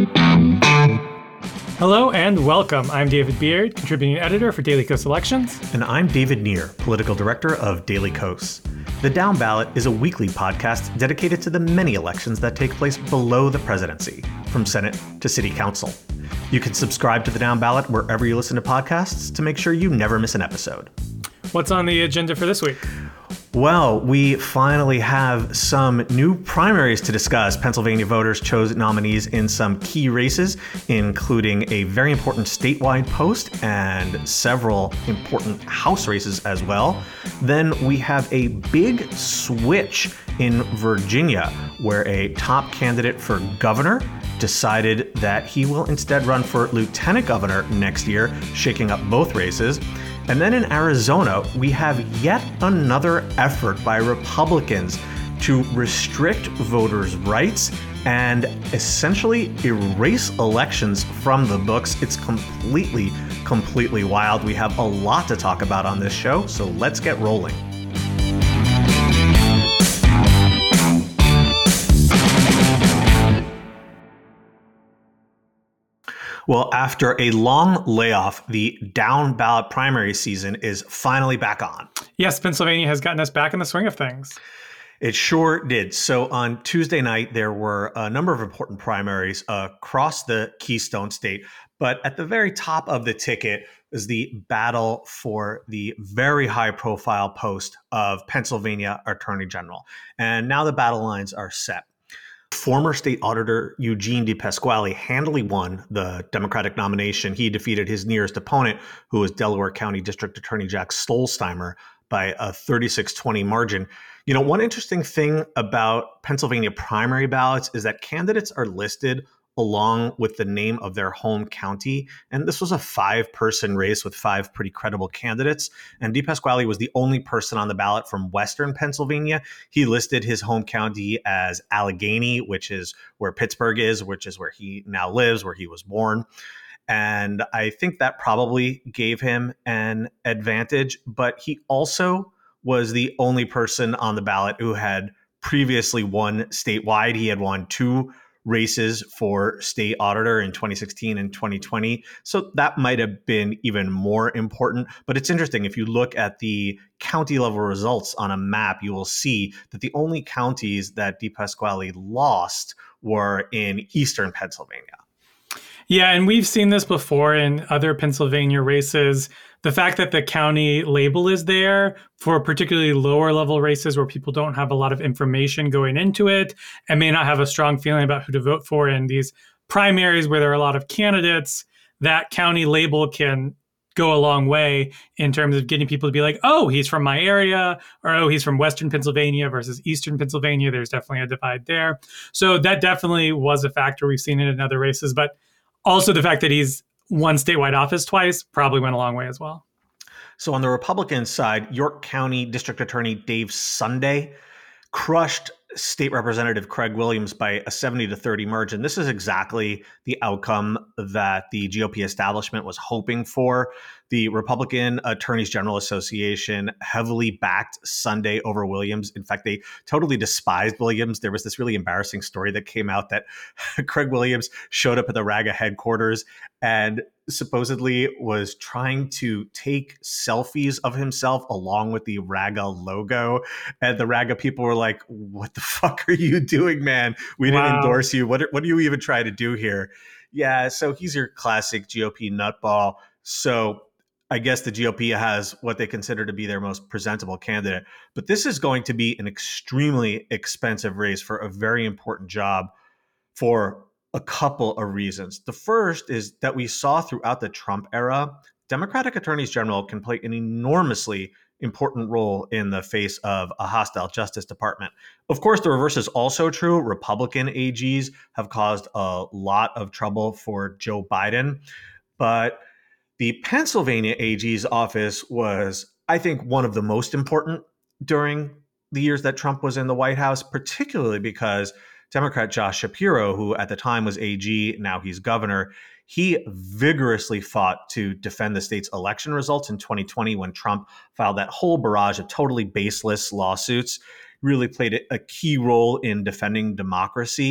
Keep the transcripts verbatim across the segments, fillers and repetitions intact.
Hello and welcome. I'm David Beard, contributing editor for Daily Kos Elections. And I'm David Neer, political director of Daily Kos. The Down Ballot is a weekly podcast dedicated to the many elections that take place below the presidency, from Senate to City Council. You can subscribe to The Down Ballot wherever you listen to podcasts to make sure you never miss an episode. What's on the agenda for this week? Well, we finally have some new primaries to discuss. Pennsylvania voters chose nominees in some key races, including a very important statewide post and several important House races as well. Then we have a big switch in Virginia, where a top candidate for governor decided that he will instead run for lieutenant governor next year, shaking up both races. And then in Arizona, we have yet another effort by Republicans to restrict voters' rights and essentially erase elections from the books. It's completely, completely wild. We have a lot to talk about on this show, so let's get rolling. Well, after a long layoff, the down ballot primary season is finally back on. Yes, Pennsylvania has gotten us back in the swing of things. It sure did. So on Tuesday night, there were a number of important primaries across the Keystone State. But at the very top of the ticket is the battle for the very high profile post of Pennsylvania Attorney General. And now the battle lines are set. Former state auditor Eugene DePasquale handily won the Democratic nomination. He defeated his nearest opponent, who was Delaware County District Attorney Jack Stollsteimer, by a thirty-six twenty margin. You know, one interesting thing about Pennsylvania primary ballots is that candidates are listed along with the name of their home county. And this was a five-person race with five pretty credible candidates. And DePasquale was the only person on the ballot from Western Pennsylvania. He listed his home county as Allegheny, which is where Pittsburgh is, which is where he now lives, where he was born. And I think that probably gave him an advantage. But he also was the only person on the ballot who had previously won statewide. He had won two races for state auditor in twenty sixteen and twenty twenty. So that might have been even more important. But it's interesting, if you look at the county level results on a map, you will see that the only counties that DePasquale lost were in eastern Pennsylvania. Yeah, and we've seen this before in other Pennsylvania races. The fact that the county label is there for particularly lower level races where people don't have a lot of information going into it and may not have a strong feeling about who to vote for in these primaries where there are a lot of candidates, that county label can go a long way in terms of getting people to be like, oh, he's from my area, or oh, he's from Western Pennsylvania versus Eastern Pennsylvania. There's definitely a divide there. So that definitely was a factor we've seen it in other races. But also the fact that he's won statewide office twice probably went a long way as well. So on the Republican side, York County District Attorney Dave Sunday crushed State Representative Craig Williams by a seventy to thirty margin. This is exactly the outcome that the G O P establishment was hoping for. The Republican Attorneys General Association heavily backed Sunday over Williams. In fact, they totally despised Williams. There was this really embarrassing story that came out that Craig Williams showed up at the RAGA headquarters and supposedly was trying to take selfies of himself along with the RAGA logo. And the RAGA people were like, what the fuck are you doing, man? We didn't Wow. endorse you. What, what do you even try to do here? Yeah, so he's your classic G O P nutball. So I guess the G O P has what they consider to be their most presentable candidate. But this is going to be an extremely expensive race for a very important job for a couple of reasons. The first is that we saw throughout the Trump era, Democratic attorneys general can play an enormously important role in the face of a hostile Justice Department. Of course, the reverse is also true. Republican A Gs have caused a lot of trouble for Joe Biden. But the Pennsylvania A G's office was, I think, one of the most important during the years that Trump was in the White House, particularly because Democrat Josh Shapiro, who at the time was A G, now he's governor, he vigorously fought to defend the state's election results in twenty twenty when Trump filed that whole barrage of totally baseless lawsuits, really played a key role in defending democracy.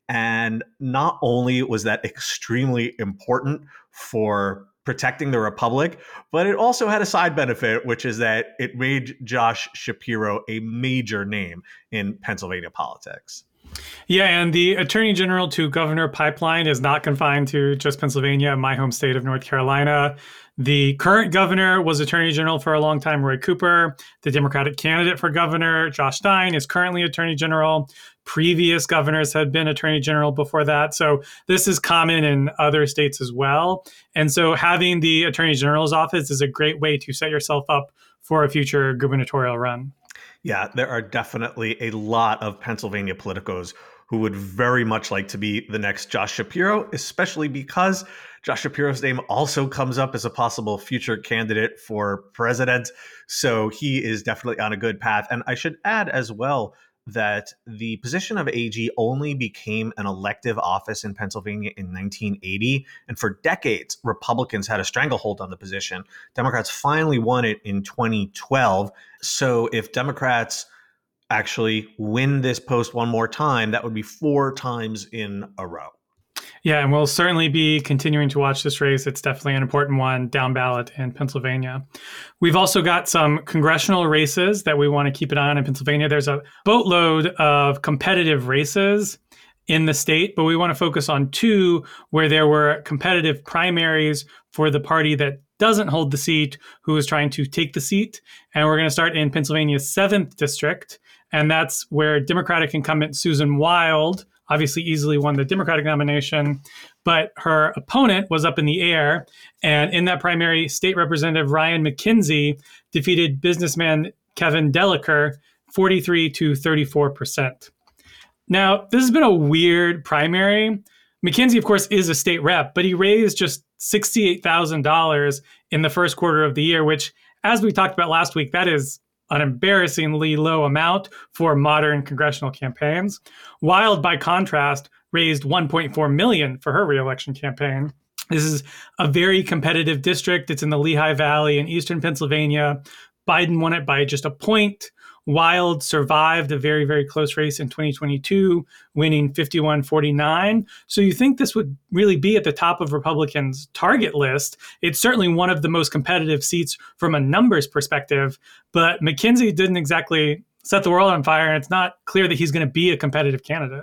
And not only was that extremely important for protecting the republic, but it also had a side benefit, which is that it made Josh Shapiro a major name in Pennsylvania politics. Yeah, and the attorney general to governor pipeline is not confined to just Pennsylvania, my home state of North Carolina. The current governor was attorney general for a long time, Roy Cooper. The Democratic candidate for governor, Josh Stein, is currently attorney general. Previous governors had been attorney general before that. So this is common in other states as well. And so having the attorney general's office is a great way to set yourself up for a future gubernatorial run. Yeah, there are definitely a lot of Pennsylvania politicos who would very much like to be the next Josh Shapiro, especially because Josh Shapiro's name also comes up as a possible future candidate for president. So he is definitely on a good path. And I should add as well that the position of A G only became an elective office in Pennsylvania in nineteen eighty. And for decades, Republicans had a stranglehold on the position. Democrats finally won it in twenty twelve. So if Democrats actually win this post one more time, that would be four times in a row. Yeah, and we'll certainly be continuing to watch this race. It's definitely an important one down ballot in Pennsylvania. We've also got some congressional races that we want to keep an eye on in Pennsylvania. There's a boatload of competitive races in the state, but we want to focus on two where there were competitive primaries for the party that doesn't hold the seat, who is trying to take the seat. And we're going to start in Pennsylvania's seventh district, and that's where Democratic incumbent Susan Wild obviously easily won the Democratic nomination, but her opponent was up in the air. And in that primary, State Representative Ryan McKenzie defeated businessman Kevin Dellicker forty-three to thirty-four percent. Now, this has been a weird primary. McKenzie, of course, is a state rep, but he raised just sixty-eight thousand dollars in the first quarter of the year, which, as we talked about last week, that is an embarrassingly low amount for modern congressional campaigns. Wild, by contrast, raised one point four million dollars for her reelection campaign. This is a very competitive district. It's in the Lehigh Valley in eastern Pennsylvania. Biden won it by just a point. Wild survived a very, very close race in twenty twenty-two, winning fifty-one forty-nine. So you think this would really be at the top of Republicans' target list. It's certainly one of the most competitive seats from a numbers perspective, but McKenzie didn't exactly set the world on fire, and it's not clear that he's going to be a competitive candidate.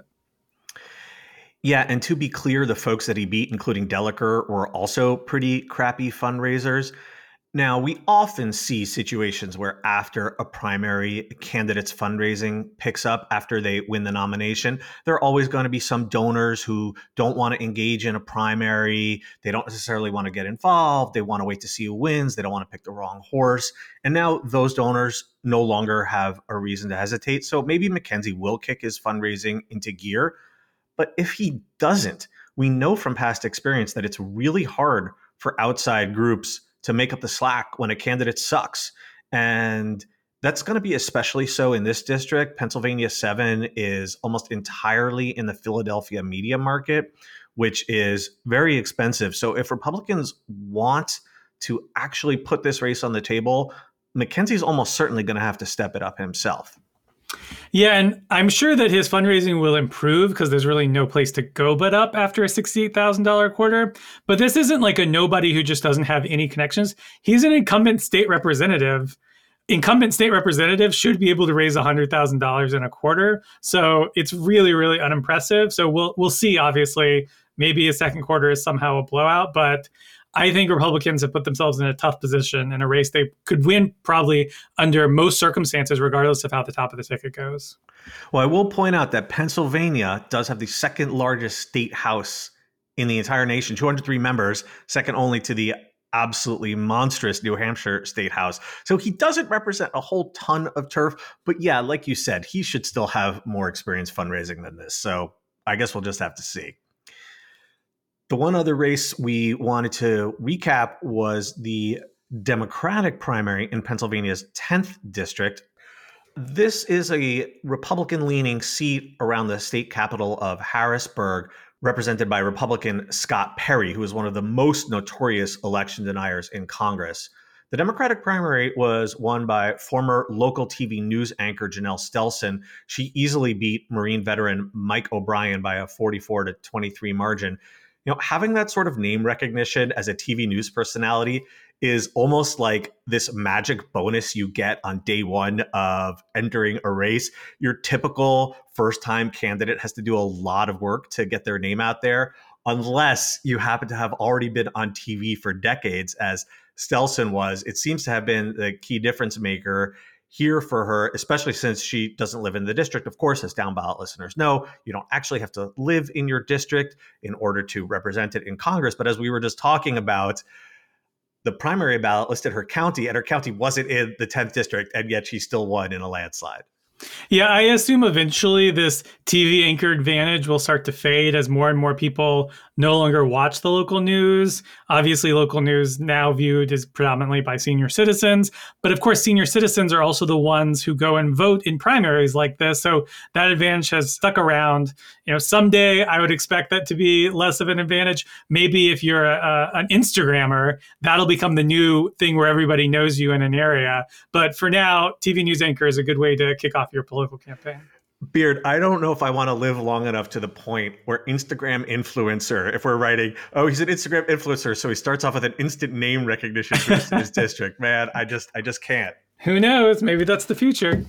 Yeah, and to be clear, the folks that he beat, including Dellicker, were also pretty crappy fundraisers. Now, we often see situations where after a primary, a candidate's fundraising picks up after they win the nomination. There are always going to be some donors who don't want to engage in a primary. They don't necessarily want to get involved. They want to wait to see who wins. They don't want to pick the wrong horse. And now those donors no longer have a reason to hesitate. So maybe McKenzie will kick his fundraising into gear. But if he doesn't, we know from past experience that it's really hard for outside groups to make up the slack when a candidate sucks. And that's going to be especially so in this district. Pennsylvania seven is almost entirely in the Philadelphia media market, which is very expensive. So if Republicans want to actually put this race on the table, McKenzie's almost certainly going to have to step it up himself. Yeah, and I'm sure that his fundraising will improve because there's really no place to go but up after a sixty-eight thousand dollars quarter. But this isn't like a nobody who just doesn't have any connections. He's an incumbent state representative. Incumbent state representatives should be able to raise one hundred thousand dollars in a quarter. So it's really, really unimpressive. So we'll we'll see, obviously. Maybe a second quarter is somehow a blowout, but I think Republicans have put themselves in a tough position in a race they could win probably under most circumstances, regardless of how the top of the ticket goes. Well, I will point out that Pennsylvania does have the second largest state house in the entire nation, two hundred three members, second only to the absolutely monstrous New Hampshire State House. So he doesn't represent a whole ton of turf. But yeah, like you said, he should still have more experience fundraising than this. So I guess we'll just have to see. The one other race we wanted to recap was the Democratic primary in Pennsylvania's tenth district. This is a Republican-leaning seat around the state capital of Harrisburg, represented by Republican Scott Perry, who is one of the most notorious election deniers in Congress. The Democratic primary was won by former local T V news anchor Janelle Stelson. She easily beat Marine veteran Mike O'Brien by a forty-four to twenty-three margin. You know, having that sort of name recognition as a T V news personality is almost like this magic bonus you get on day one of entering a race. Your typical first-time candidate has to do a lot of work to get their name out there, unless you happen to have already been on T V for decades, as Stelson was. It seems to have been the key difference maker here for her, especially since she doesn't live in the district. Of course, as down ballot listeners know, you don't actually have to live in your district in order to represent it in Congress. But as we were just talking about, the primary ballot listed her county, and her county wasn't in the tenth district, and yet she still won in a landslide. Yeah, I assume eventually this T V anchor advantage will start to fade as more and more people no longer watch the local news. Obviously, local news now viewed as predominantly by senior citizens. But of course, senior citizens are also the ones who go and vote in primaries like this. So that advantage has stuck around. You know, someday I would expect that to be less of an advantage. Maybe if you're a, a, an Instagrammer, that'll become the new thing where everybody knows you in an area. But for now, T V news anchor is a good way to kick off your political campaign. Beard, I don't know if I want to live long enough to the point where Instagram influencer, if we're writing, oh, he's an Instagram influencer, so he starts off with an instant name recognition boost in his district. Man, I just, I just can't. Who knows? Maybe that's the future.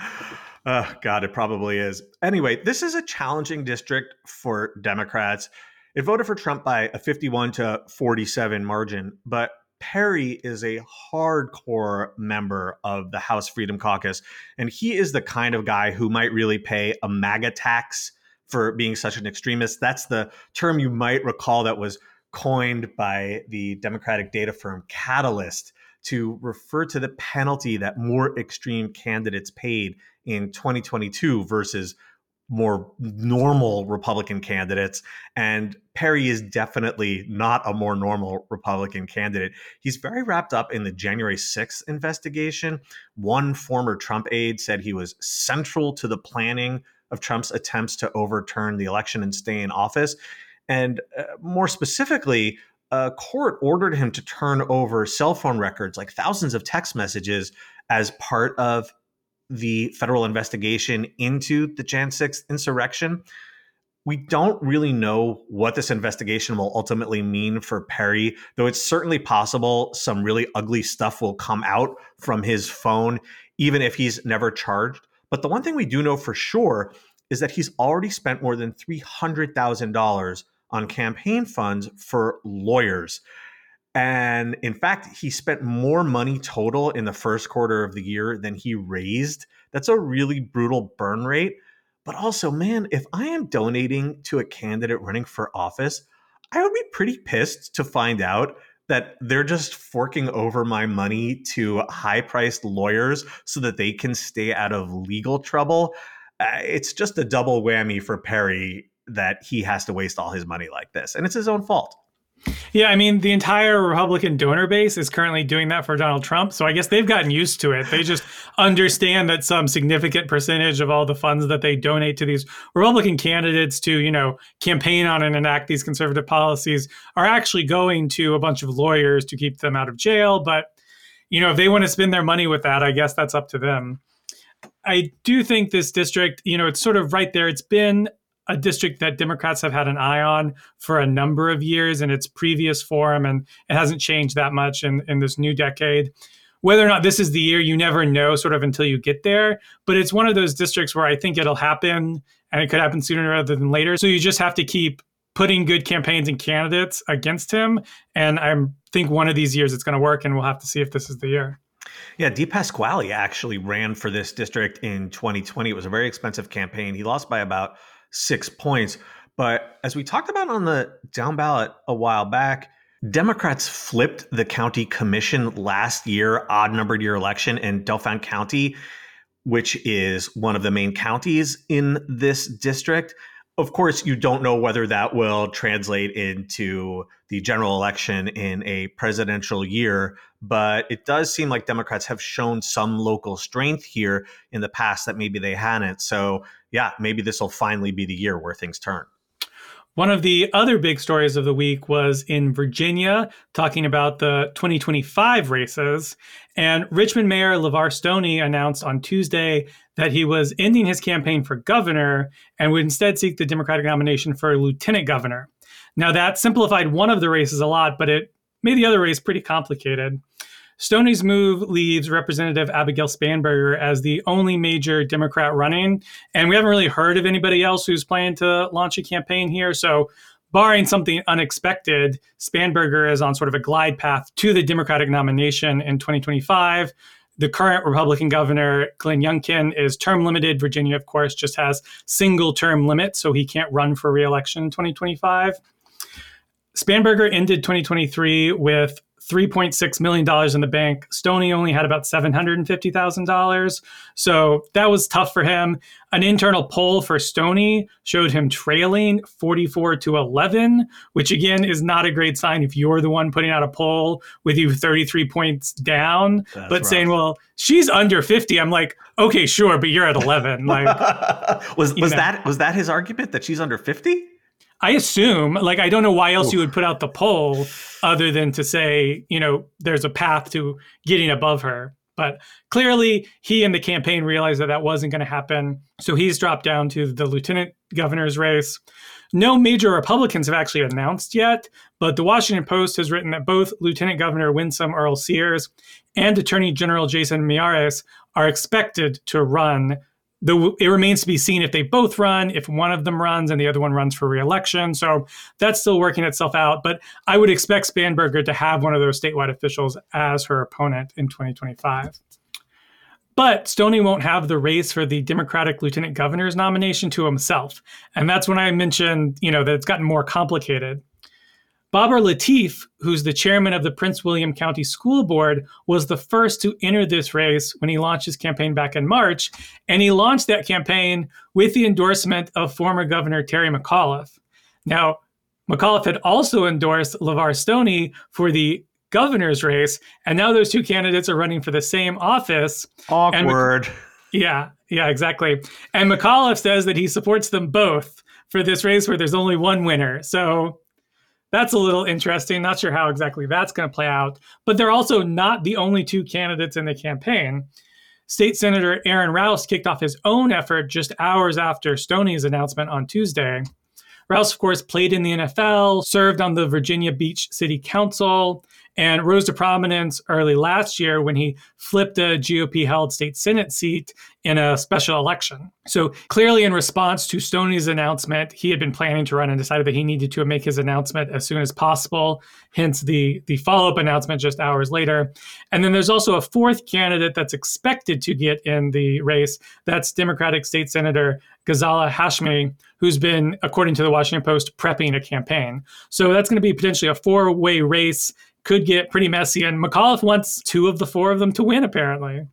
Oh, God, it probably is. Anyway, this is a challenging district for Democrats. It voted for Trump by a fifty-one to forty-seven margin, but Perry is a hardcore member of the House Freedom Caucus, and he is the kind of guy who might really pay a MAGA tax for being such an extremist. That's the term you might recall that was coined by the Democratic data firm Catalyst to refer to the penalty that more extreme candidates paid in twenty twenty-two versus more normal Republican candidates. And Perry is definitely not a more normal Republican candidate. He's very wrapped up in the January sixth investigation. One former Trump aide said he was central to the planning of Trump's attempts to overturn the election and stay in office. And uh, more specifically, a court ordered him to turn over cell phone records, like thousands of text messages, as part of the federal investigation into the January sixth insurrection. We don't really know what this investigation will ultimately mean for Perry, though it's certainly possible some really ugly stuff will come out from his phone, even if he's never charged. But the one thing we do know for sure is that he's already spent more than three hundred thousand dollars on campaign funds for lawyers. And in fact, he spent more money total in the first quarter of the year than he raised. That's a really brutal burn rate. But also, man, if I am donating to a candidate running for office, I would be pretty pissed to find out that they're just forking over my money to high-priced lawyers so that they can stay out of legal trouble. Uh, it's just a double whammy for Perry that he has to waste all his money like this. And it's his own fault. Yeah, I mean, the entire Republican donor base is currently doing that for Donald Trump. So I guess they've gotten used to it. They just understand that some significant percentage of all the funds that they donate to these Republican candidates to, you know, campaign on and enact these conservative policies are actually going to a bunch of lawyers to keep them out of jail. But, you know, if they want to spend their money with that, I guess that's up to them. I do think this district, you know, it's sort of right there. It's been a district that Democrats have had an eye on for a number of years in its previous form, and it hasn't changed that much in, in this new decade. Whether or not this is the year, you never know sort of until you get there. But it's one of those districts where I think it'll happen, and it could happen sooner rather than later. So you just have to keep putting good campaigns and candidates against him. And I think one of these years it's going to work, and we'll have to see if this is the year. Yeah, DePasquale actually ran for this district in twenty twenty. It was a very expensive campaign. He lost by about six points. But as we talked about on the down ballot a while back, Democrats flipped the county commission last year, odd numbered year election in Dauphin County, which is one of the main counties in this district. Of course, you don't know whether that will translate into the general election in a presidential year, but it does seem like Democrats have shown some local strength here in the past that maybe they hadn't. So yeah, maybe this will finally be the year where things turn. One of the other big stories of the week was in Virginia, talking about the twenty twenty-five races. And Richmond Mayor LeVar Stoney announced on Tuesday that he was ending his campaign for governor and would instead seek the Democratic nomination for lieutenant governor. Now, that simplified one of the races a lot, but it made the other race pretty complicated. Stoney's move leaves Representative Abigail Spanberger as the only major Democrat running, and we haven't really heard of anybody else who's planning to launch a campaign here. So, barring something unexpected, Spanberger is on sort of a glide path to the Democratic nomination in twenty twenty-five. The current Republican governor, Glenn Youngkin, is term limited. Virginia, of course, just has single term limit, so he can't run for re-election in twenty twenty-five. Spanberger ended twenty twenty-three with three point six million dollars in the bank. Stoney only had about seven hundred fifty thousand dollars. So that was tough for him. An internal poll for Stoney showed him trailing forty-four to eleven, which again is not a great sign if you're the one putting out a poll with you thirty-three points down, That's but rough. saying, well, she's under fifty. I'm like, okay, sure, but you're at eleven. Like, was was know. that was that his argument that she's under fifty? I assume, like, I don't know why else Oof. you would put out the poll other than to say, you know, there's a path to getting above her. But clearly, he and the campaign realized that that wasn't going to happen. So he's dropped down to the lieutenant governor's race. No major Republicans have actually announced yet, but the Washington Post has written that both Lieutenant Governor Winsome Earle-Sears and Attorney General Jason Miyares are expected to run. The, it remains to be seen if they both run, if one of them runs and the other one runs for re-election. So that's still working itself out. But I would expect Spanberger to have one of those statewide officials as her opponent in twenty twenty-five. But Stoney won't have the race for the Democratic lieutenant governor's nomination to himself. And that's when I mentioned, you know, that it's gotten more complicated. Babar Latif, who's the chairman of the Prince William County School Board, was the first to enter this race when he launched his campaign back in March. And he launched that campaign with the endorsement of former Governor Terry McAuliffe. Now, McAuliffe had also endorsed LeVar Stoney for the governor's race. And now those two candidates are running for the same office. Awkward. And, yeah, yeah, exactly. And McAuliffe says that he supports them both for this race where there's only one winner. So that's a little interesting. Not sure how exactly that's going to play out. But they're also not the only two candidates in the campaign. State Senator Aaron Rouse kicked off his own effort just hours after Stoney's announcement on Tuesday. Rouse, of course, played in the N F L, served on the Virginia Beach City Council, and rose to prominence early last year when he flipped a G O P-held state Senate seat in a special election. So clearly in response to Stoney's announcement, he had been planning to run and decided that he needed to make his announcement as soon as possible, hence the, the follow-up announcement just hours later. And then there's also a fourth candidate that's expected to get in the race. That's Democratic State Senator Ghazala Hashmi, who's been, according to the Washington Post, prepping a campaign. So that's going to be potentially a four-way race. Could get pretty messy. And McAuliffe wants two of the four of them to win, apparently.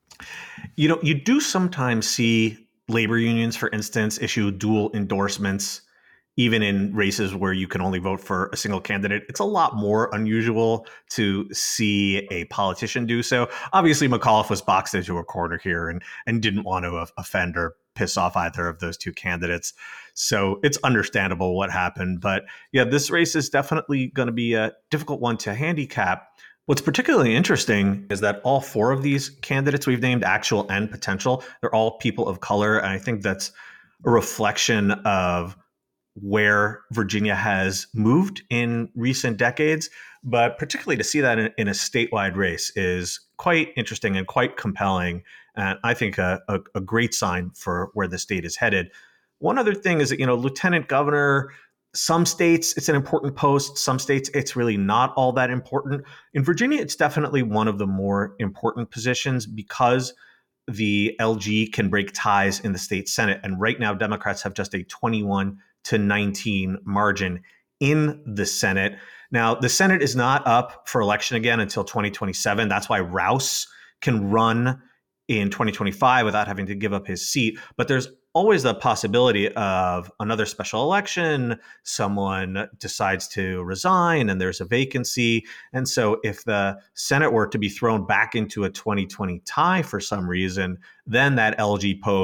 You know, you do sometimes see labor unions, for instance, issue dual endorsements, even in races where you can only vote for a single candidate. It's a lot more unusual to see a politician do so. Obviously, McAuliffe was boxed into a corner here and, and didn't want to offend or piss off either of those two candidates. So it's understandable what happened. But yeah, this race is definitely going to be a difficult one to handicap. What's particularly interesting is that all four of these candidates we've named, actual and potential, they're all people of color. And I think that's a reflection of where Virginia has moved in recent decades. But particularly to see that in, in a statewide race is quite interesting and quite compelling. And I think a, a, a great sign for where the state is headed. One other thing is that, you know, lieutenant governor, some states, it's an important post. Some states, it's really not all that important. In Virginia, it's definitely one of the more important positions because the L G can break ties in the state Senate. And right now, Democrats have just a twenty-one to nineteen margin in the Senate. Now, the Senate is not up for election again until twenty twenty-seven. That's why Rouse can run in twenty twenty-five without having to give up his seat. But there's always the possibility of another special election. Someone decides to resign and there's a vacancy. And so if the Senate were to be thrown back into a twenty twenty tie for some reason, then that L G post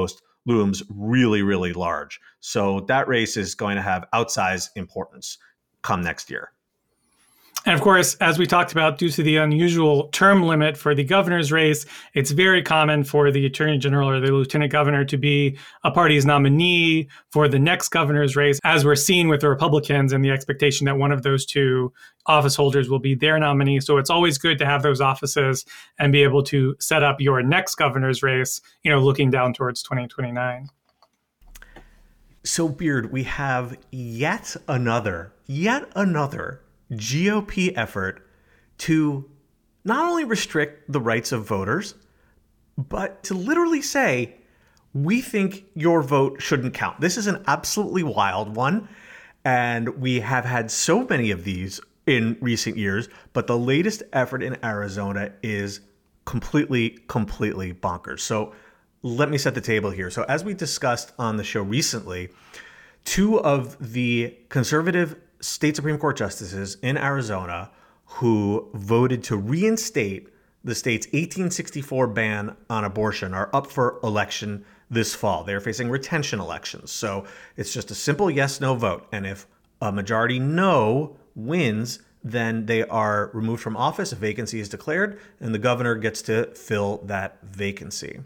looms really, really large. So that race is going to have outsized importance come next year. And of course, as we talked about, due to the unusual term limit for the governor's race, it's very common for the attorney general or the lieutenant governor to be a party's nominee for the next governor's race, as we're seeing with the Republicans and the expectation that one of those two office holders will be their nominee. So it's always good to have those offices and be able to set up your next governor's race, you know, looking down towards twenty twenty-nine. So, Beard, we have yet another, yet another G O P effort to not only restrict the rights of voters, but to literally say, we think your vote shouldn't count. This is an absolutely wild one. And we have had so many of these in recent years, but the latest effort in Arizona is completely, completely bonkers. So let me set the table here. So as we discussed on the show recently, two of the conservative state Supreme Court justices in Arizona who voted to reinstate the state's eighteen sixty-four ban on abortion are up for election this fall. They're facing retention elections. So it's just a simple yes-no vote. And if a majority no wins, then they are removed from office, a vacancy is declared, and the governor gets to fill that vacancy.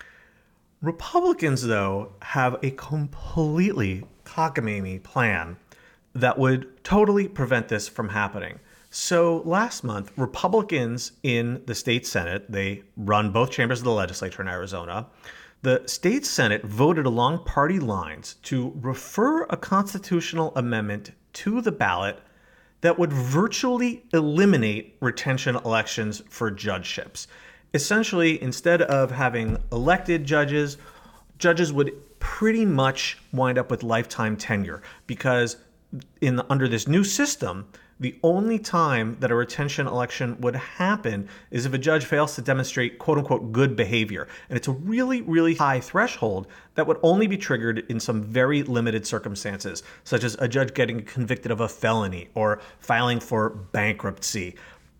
Republicans, though, have a completely cockamamie plan that would totally prevent this from happening. So last month, Republicans in the state Senate, they run both chambers of the legislature in Arizona, the state Senate voted along party lines to refer a constitutional amendment to the ballot that would virtually eliminate retention elections for judgeships. Essentially, instead of having elected judges, judges would pretty much wind up with lifetime tenure, because in the, under this new system, the only time that a retention election would happen is if a judge fails to demonstrate quote unquote good behavior. And it's a really, really high threshold that would only be triggered in some very limited circumstances, such as a judge getting convicted of a felony or filing for bankruptcy.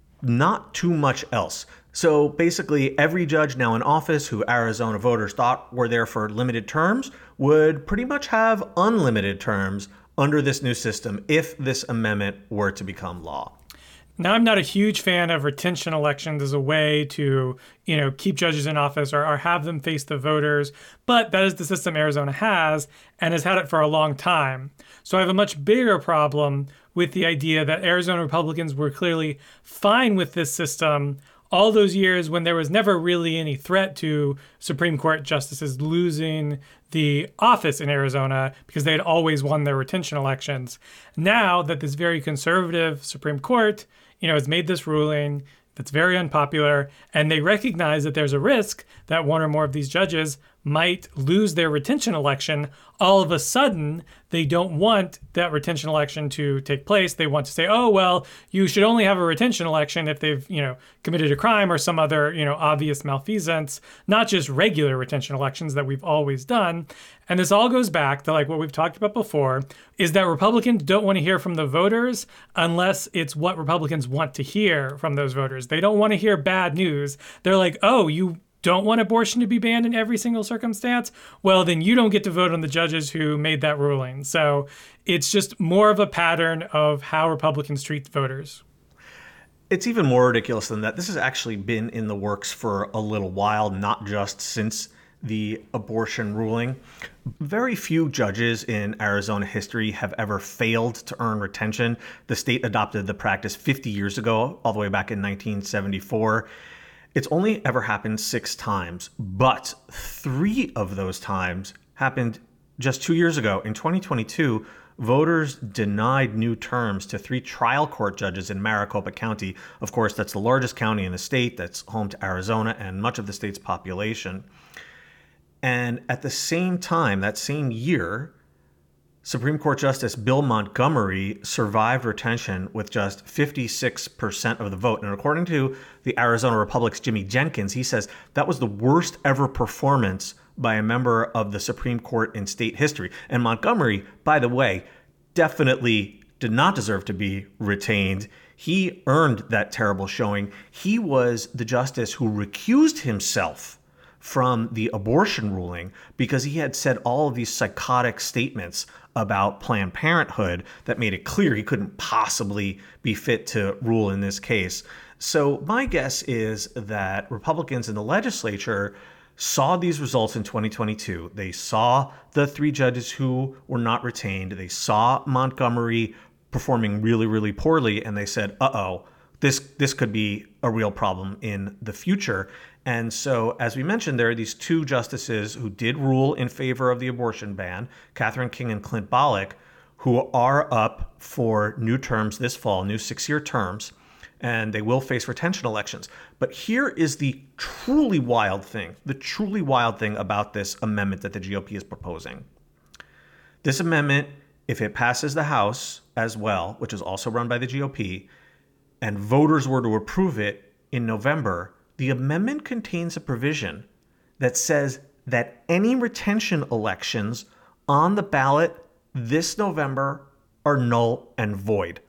Not too much else. So basically, every judge now in office who Arizona voters thought were there for limited terms would pretty much have unlimited terms under this new system if this amendment were to become law. Now, I'm not a huge fan of retention elections as a way to, you know, keep judges in office or, or have them face the voters, but that is the system Arizona has and has had it for a long time. So I have a much bigger problem with the idea that Arizona Republicans were clearly fine with this system all those years when there was never really any threat to Supreme Court justices losing the office in Arizona because they had always won their retention elections. Now that this very conservative Supreme Court, you know, has made this ruling that's very unpopular, and they recognize that there's a risk that one or more of these judges might lose their retention election, all of a sudden, they don't want that retention election to take place. They want to say, oh, well, you should only have a retention election if they've, you know, committed a crime or some other, you know, obvious malfeasance, not just regular retention elections that we've always done. And this all goes back to like what we've talked about before, is that Republicans don't want to hear from the voters unless it's what Republicans want to hear from those voters. They don't want to hear bad news. They're like, oh, you don't want abortion to be banned in every single circumstance? Well, then you don't get to vote on the judges who made that ruling. So it's just more of a pattern of how Republicans treat voters. It's even more ridiculous than that. This has actually been in the works for a little while, not just since the abortion ruling. Very few judges in Arizona history have ever failed to earn retention. The state adopted the practice fifty years ago, all the way back in nineteen seventy-four. It's only ever happened six times, but three of those times happened just two years ago. In twenty twenty-two, voters denied new terms to three trial court judges in Maricopa County. Of course, that's the largest county in the state that's home to Arizona and much of the state's population. And at the same time, that same year, Supreme Court Justice Bill Montgomery survived retention with just fifty-six percent of the vote. And according to the Arizona Republic's Jimmy Jenkins, he says that was the worst ever performance by a member of the Supreme Court in state history. And Montgomery, by the way, definitely did not deserve to be retained. He earned that terrible showing. He was the justice who recused himself from the abortion ruling because he had said all of these psychotic statements about Planned Parenthood that made it clear he couldn't possibly be fit to rule in this case. So my guess is that Republicans in the legislature saw these results in twenty twenty-two. They saw the three judges who were not retained. They saw Montgomery performing really, really poorly, and they said, uh-oh, this this could be a real problem in the future. And so, as we mentioned, there are these two justices who did rule in favor of the abortion ban, Catherine King and Clint Bolick, who are up for new terms this fall, new six-year terms, and they will face retention elections. But here is the truly wild thing, the truly wild thing about this amendment that the G O P is proposing. This amendment, if it passes the House as well, which is also run by the G O P, and voters were to approve it in November, the amendment contains a provision that says that any retention elections on the ballot this November are null and void.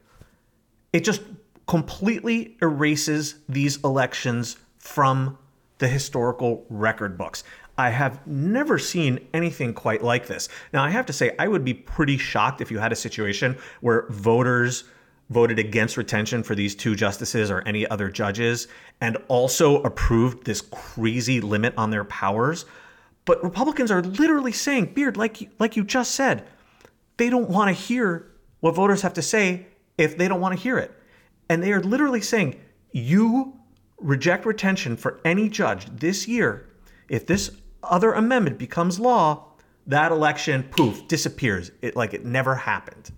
It just completely erases these elections from the historical record books. I have never seen anything quite like this. Now, I have to say, I would be pretty shocked if you had a situation where voters voted against retention for these two justices or any other judges and also approved this crazy limit on their powers. But Republicans are literally saying, Beard, like you, like you just said, they don't want to hear what voters have to say if they don't want to hear it. And they are literally saying, you reject retention for any judge this year. If this other amendment becomes law, that election, poof, disappears. It like it never happened.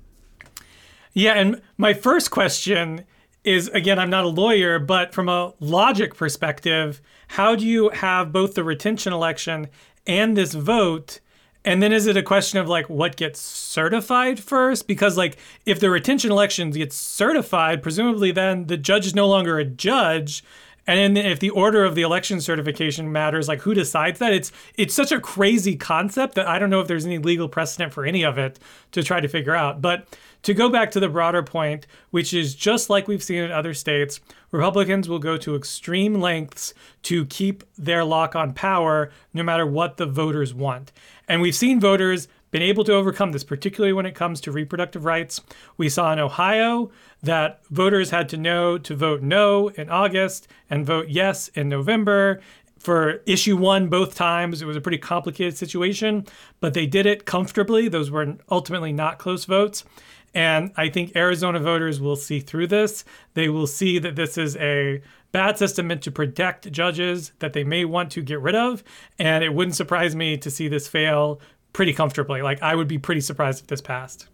Yeah, and my first question is, again, I'm not a lawyer, but from a logic perspective, how do you have both the retention election and this vote? And then is it a question of like what gets certified first? Because like if the retention election gets certified, presumably then the judge is no longer a judge. And then if the order of the election certification matters, like who decides that? It's it's such a crazy concept that I don't know if there's any legal precedent for any of it to try to figure out. But to go back to the broader point, which is just like we've seen in other states, Republicans will go to extreme lengths to keep their lock on power no matter what the voters want. And we've seen voters been able to overcome this, particularly when it comes to reproductive rights. We saw in Ohio that voters had to know to vote no in August and vote yes in November. For issue one both times, it was a pretty complicated situation, but they did it comfortably. Those were ultimately not close votes. And I think Arizona voters will see through this. They will see that this is a bad system meant to protect judges that they may want to get rid of. And it wouldn't surprise me to see this fail pretty comfortably. Like, I would be pretty surprised if this passed.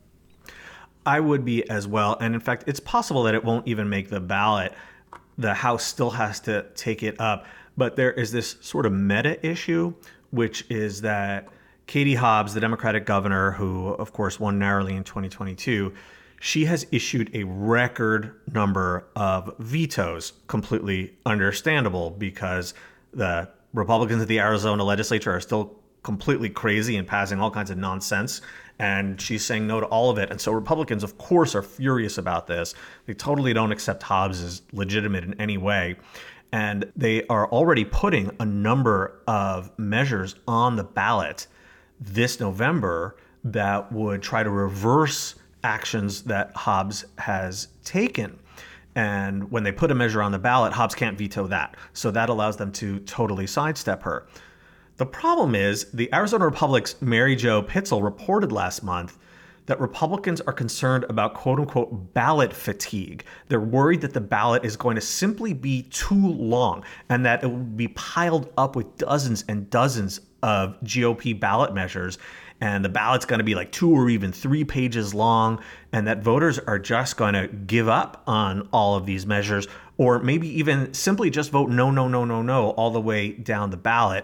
I would be as well. And in fact, it's possible that it won't even make the ballot. The House still has to take it up. But there is this sort of meta issue, which is that Katie Hobbs, the Democratic governor, who, of course, won narrowly in twenty twenty-two, she has issued a record number of vetoes. Completely understandable because the Republicans of the Arizona legislature are still completely crazy and passing all kinds of nonsense. And she's saying no to all of it. And so Republicans, of course, are furious about this. They totally don't accept Hobbs as legitimate in any way. And they are already putting a number of measures on the ballot this November that would try to reverse actions that Hobbs has taken. And when they put a measure on the ballot, Hobbs can't veto that. So that allows them to totally sidestep her. The problem is the Arizona Republic's Mary Jo Pitzel reported last month that Republicans are concerned about quote unquote ballot fatigue. They're worried that the ballot is going to simply be too long and that it will be piled up with dozens and dozens of G O P ballot measures. And the ballot's going to be like two or even three pages long, and that voters are just going to give up on all of these measures, or maybe even simply just vote no, no, no, no, no, all the way down the ballot.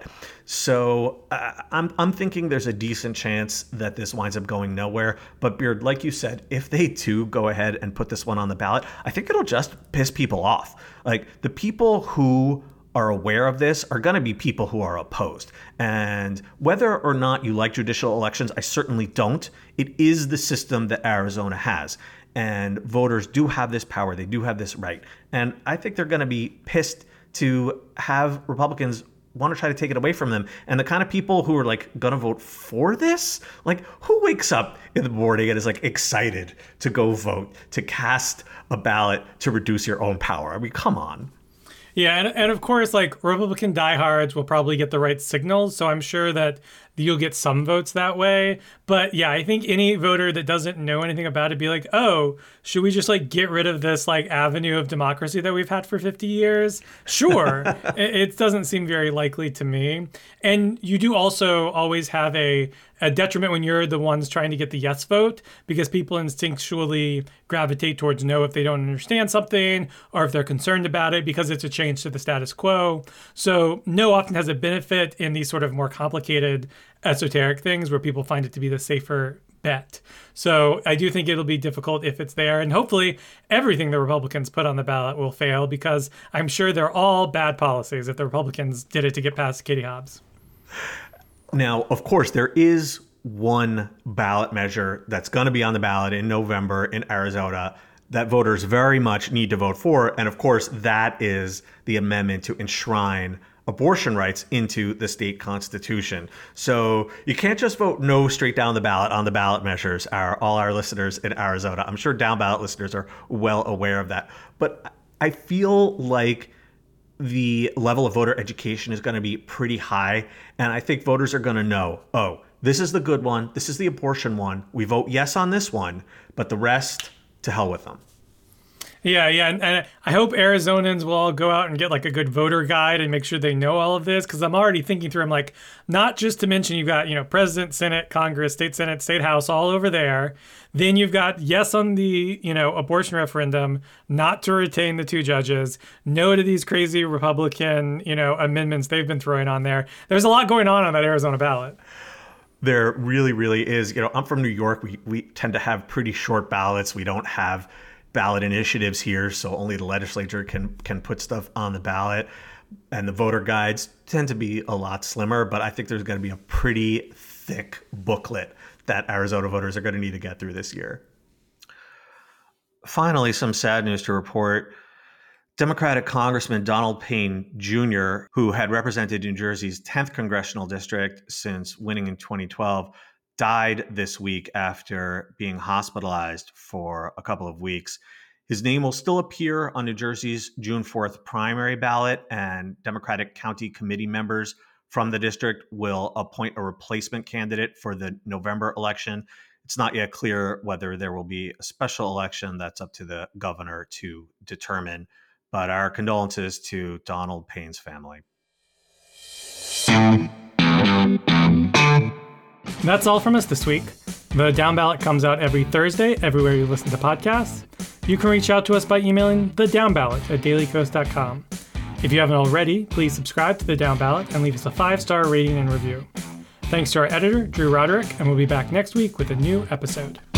So uh, I'm I'm thinking there's a decent chance that this winds up going nowhere. But Beard, like you said, if they do go ahead and put this one on the ballot, I think it'll just piss people off. Like the people who are aware of this are going to be people who are opposed. And whether or not you like judicial elections, I certainly don't. It is the system that Arizona has. And voters do have this power. They do have this right. And I think they're going to be pissed to have Republicans want to try to take it away from them. And the kind of people who are like going to vote for this, like who wakes up in the morning and is like excited to go vote, to cast a ballot to reduce your own power? I mean, come on. Yeah, and, and of course, like Republican diehards will probably get the right signals, so I'm sure that you'll get some votes that way. But yeah, I think any voter that doesn't know anything about it be like, oh, should we just like get rid of this like avenue of democracy that we've had for fifty years? Sure. it, it doesn't seem very likely to me. And you do also always have a, a detriment when you're the ones trying to get the yes vote, because people instinctually gravitate towards no if they don't understand something or if they're concerned about it because it's a change to the status quo. So no often has a benefit in these sort of more complicated esoteric things where people find it to be the safer bet. So I do think it'll be difficult if it's there. And hopefully everything the Republicans put on the ballot will fail, because I'm sure they're all bad policies if the Republicans did it to get past Katie Hobbs. Now, of course, there is one ballot measure that's going to be on the ballot in November in Arizona that voters very much need to vote for. And of course, that is the amendment to enshrine abortion rights into the state constitution. So you can't just vote no straight down the ballot on the ballot measures, our, all our listeners in Arizona. I'm sure down ballot listeners are well aware of that. But I feel like the level of voter education is going to be pretty high. And I think voters are going to know, oh, this is the good one. This is the abortion one. We vote yes on this one, but the rest, to hell with them. Yeah, yeah. And, and I hope Arizonans will all go out and get like a good voter guide and make sure they know all of this, because I'm already thinking through, I'm like, not just to mention you've got, you know, President, Senate, Congress, State Senate, State House all over there. Then you've got yes on the, you know, abortion referendum, not to retain the two judges, no to these crazy Republican, you know, amendments they've been throwing on there. There's a lot going on on that Arizona ballot. There really, really is. You know, I'm from New York. We, we tend to have pretty short ballots. We don't have ballot initiatives here, so only the legislature can can put stuff on the ballot, and the voter guides tend to be a lot slimmer. But I think there's going to be a pretty thick booklet that Arizona voters are going to need to get through this year. Finally, some sad news to report. Democratic Congressman Donald Payne Junior, who had represented New Jersey's tenth congressional district since winning in twenty twelve, died this week after being hospitalized for a couple of weeks. His name will still appear on New Jersey's June fourth primary ballot, and Democratic county committee members from the district will appoint a replacement candidate for the November election. It's not yet clear whether there will be a special election. That's up to the governor to determine. But our condolences to Donald Payne's family. That's all from us this week. The Down Ballot comes out every Thursday, everywhere you listen to podcasts. You can reach out to us by emailing the Down Ballot at daily kos dot com. If you haven't already, please subscribe to the Down Ballot and leave us a five-star rating and review. Thanks to our editor, Drew Roderick, and we'll be back next week with a new episode.